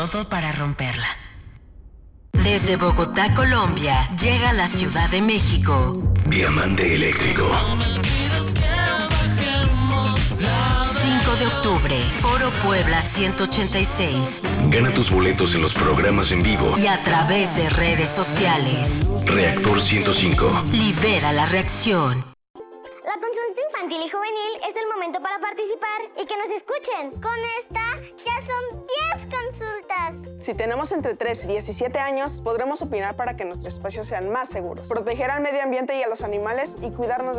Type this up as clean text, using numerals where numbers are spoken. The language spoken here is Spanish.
todo para romperla. Desde Bogotá, Colombia, llega a la Ciudad de México. Diamante Eléctrico. 5 de octubre, Foro Puebla 186. Gana tus boletos en los programas en vivo Y a través de redes sociales. Reactor 105. Libera la reacción. La consulta infantil y juvenil es el momento para participar y que nos escuchen. Con esta ya son 10 consultas. Si tenemos entre 3 y 17 años, podremos opinar para que nuestros espacios sean más seguros, proteger al medio ambiente y a los animales y cuidarnos de